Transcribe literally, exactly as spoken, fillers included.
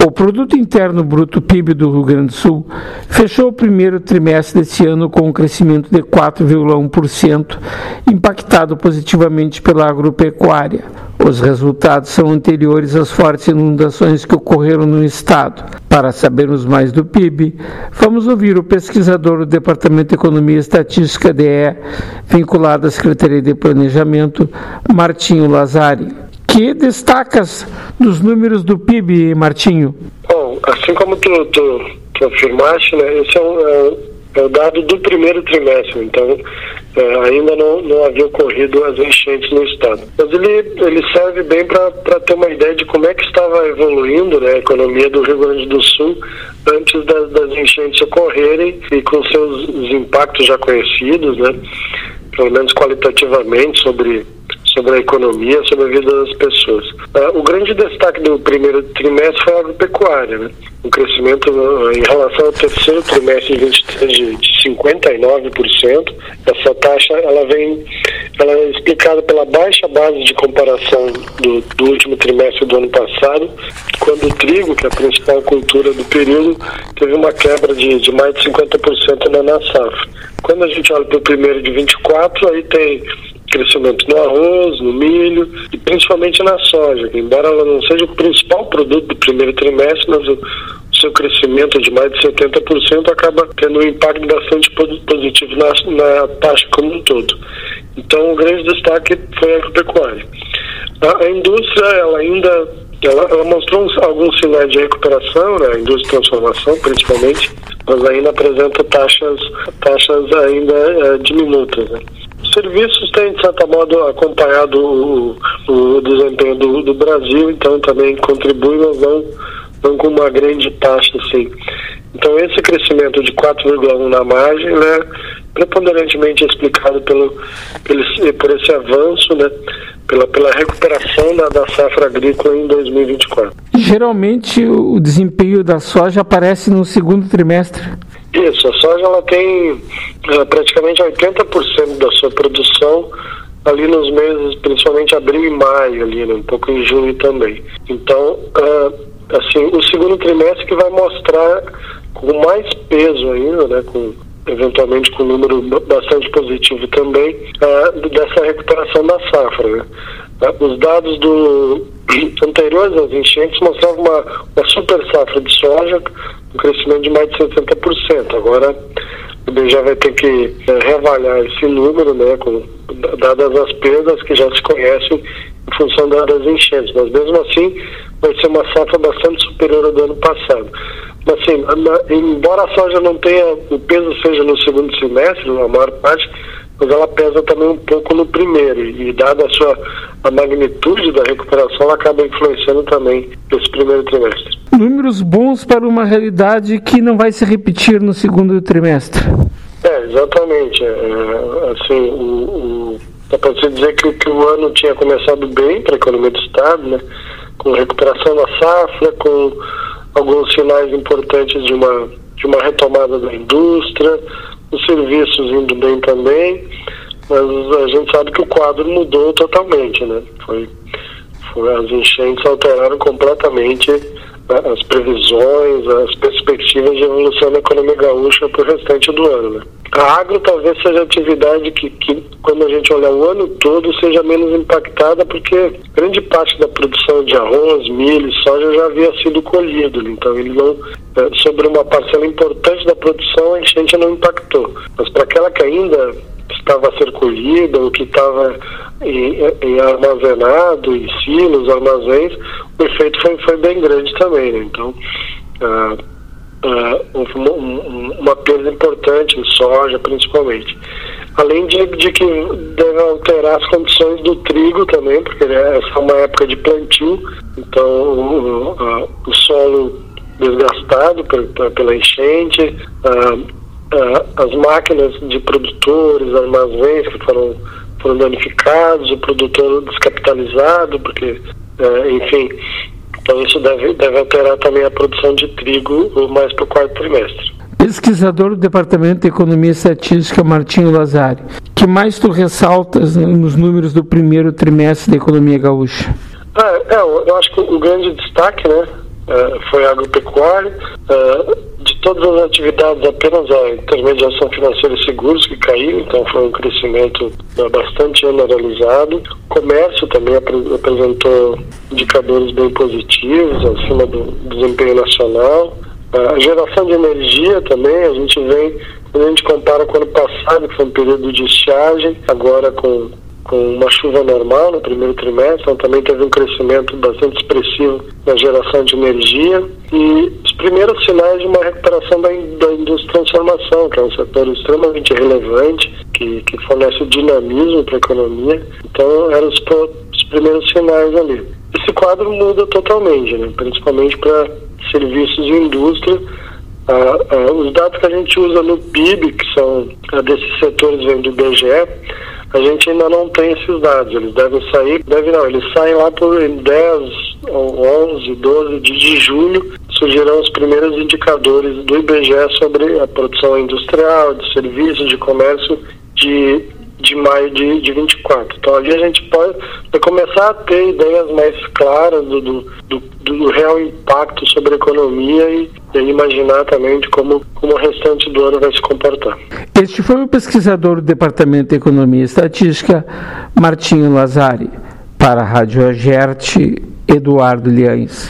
O Produto Interno Bruto P I B do Rio Grande do Sul fechou o primeiro trimestre deste ano com um crescimento de quatro vírgula um por cento, impactado positivamente pela agropecuária. Os resultados são anteriores às fortes inundações que ocorreram no estado. Para sabermos mais do P I B, vamos ouvir o pesquisador do Departamento de Economia e Estatística D E, vinculado à Secretaria de Planejamento, Martinho Lazari. Que destacas dos números do P I B, Martinho? Bom, assim como tu, tu, tu afirmaste, né, esse é, um, é, é o dado do primeiro trimestre, então é, ainda não, não havia ocorrido as enchentes no estado. Mas ele, ele serve bem para ter uma ideia de como é que estava evoluindo, né, a economia do Rio Grande do Sul antes das, das enchentes ocorrerem e com seus impactos já conhecidos, né, pelo menos qualitativamente, sobre... sobre a economia, sobre a vida das pessoas. Uh, o grande destaque do primeiro trimestre foi a agropecuária, né? Um crescimento uh, em relação ao terceiro trimestre de vinte e três de, de cinquenta e nove por cento. Essa taxa ela vem, ela é explicada pela baixa base de comparação do, do último trimestre do ano passado, quando o trigo, que é a principal cultura do período, teve uma quebra de, de mais de cinquenta por cento na, na safra. Quando a gente olha para o primeiro de vinte e quatro, aí tem crescimento no arroz, no milho e principalmente na soja, embora ela não seja o principal produto do primeiro trimestre, mas o seu crescimento de mais de setenta por cento acaba tendo um impacto bastante positivo na, na taxa como um todo. Então o grande destaque foi a agropecuária. A, a indústria ela ainda ela, ela mostrou uns, alguns sinais de recuperação, né, a indústria de transformação principalmente, mas ainda apresenta taxas, taxas ainda é, diminutas, né. Os serviços têm, de certo modo, acompanhado o, o desempenho do, do Brasil, então também contribuem, mas não, não com uma grande taxa, assim. Então, esse crescimento de quatro vírgula um na margem, né, preponderantemente explicado pelo, pelo, por esse avanço, né, pela, pela recuperação da, da safra agrícola em dois mil e vinte e quatro. Geralmente, o desempenho da soja aparece no segundo trimestre. Isso, a soja ela tem uh, praticamente oitenta por cento da sua produção ali nos meses, principalmente abril e maio, ali, né, um pouco em junho também. Então, uh, assim, o segundo trimestre que vai mostrar com mais peso ainda, né, com, eventualmente com um número bastante positivo também, uh, dessa recuperação da safra, né. Uh, os dados do anteriores às enchentes mostravam uma, uma super safra de soja, um crescimento de mais de setenta por cento. Agora, o I B G E vai ter que é, reavaliar esse número, né, com, dadas as perdas que já se conhecem em função das enchentes. Mas, mesmo assim, vai ser uma safra bastante superior ao do ano passado. Mas, assim, na, embora a soja não tenha, o peso seja no segundo semestre, na maior parte, mas ela pesa também um pouco no primeiro, e dada a sua a magnitude da recuperação, ela acaba influenciando também esse primeiro trimestre. Números bons para uma realidade que não vai se repetir no segundo trimestre. É, exatamente. É, assim, o, o, dá para se dizer que, que o ano tinha começado bem para a economia do Estado, né, com recuperação da safra, com alguns sinais importantes de uma, de uma retomada da indústria, os serviços indo bem também, mas a gente sabe que o quadro mudou totalmente, né? Foi, foi, as enchentes alteraram completamente, né, as previsões, as perspectivas de evolução da economia gaúcha para o restante do ano, né? A agro talvez seja a atividade que, que, quando a gente olhar o ano todo, seja menos impactada, porque grande parte da produção de arroz, milho e soja já havia sido colhido, então ele não, sobre uma parcela importante da produção, a enchente não impactou. Mas para aquela que ainda estava a ser colhida, ou que estava em, em armazenado, em silos, armazéns, o efeito foi, foi bem grande também, né? Então, ah, Uh, houve uma, uma perda importante em soja, principalmente. Além de, de que deve alterar as condições do trigo também, porque essa é uma época de plantio, então o, uh, o solo desgastado pela, pela enchente, uh, uh, as máquinas de produtores, armazéns que foram, foram danificados, o produtor descapitalizado, porque, uh, enfim... Então isso deve, deve alterar também a produção de trigo mais para o quarto trimestre. Pesquisador do Departamento de Economia e Estatística, Martinho Lazari, que mais tu ressaltas nos números do primeiro trimestre da economia gaúcha? Ah, é, eu acho que o grande destaque, né, uh, foi agropecuária. Uh, de todas as atividades, apenas a intermediação financeira e seguros que caiu, então foi um crescimento uh, bastante generalizado. O comércio também ap- apresentou indicadores bem positivos, acima do desempenho nacional. Uh, a geração de energia também, a gente vem, quando a gente compara com o ano passado, que foi um período de estiagem, agora com com uma chuva normal no primeiro trimestre, então também teve um crescimento bastante expressivo na geração de energia e os primeiros sinais de uma recuperação da, in, da indústria de transformação, que é um setor extremamente relevante, que, que fornece dinamismo para a economia. Então eram os, os primeiros sinais ali. Esse quadro muda totalmente, né? Principalmente para serviços e indústria. Ah, ah, os dados que a gente usa no P I B, que são ah, desses setores vêm do I B G E, a gente ainda não tem esses dados. Eles devem sair, devem não, eles saem lá por dez, onze, doze de julho, surgirão os primeiros indicadores do I B G E sobre a produção industrial, de serviços, de comércio de, de maio de, de vinte e quatro. Então ali a gente pode começar a ter ideias mais claras do, do, do, do real impacto sobre a economia e, e imaginar também de como, como o restante do ano vai se comportar. Este foi o pesquisador do Departamento de Economia e Estatística, Martinho Lazari. Para a Rádio Agerte, Eduardo Liães.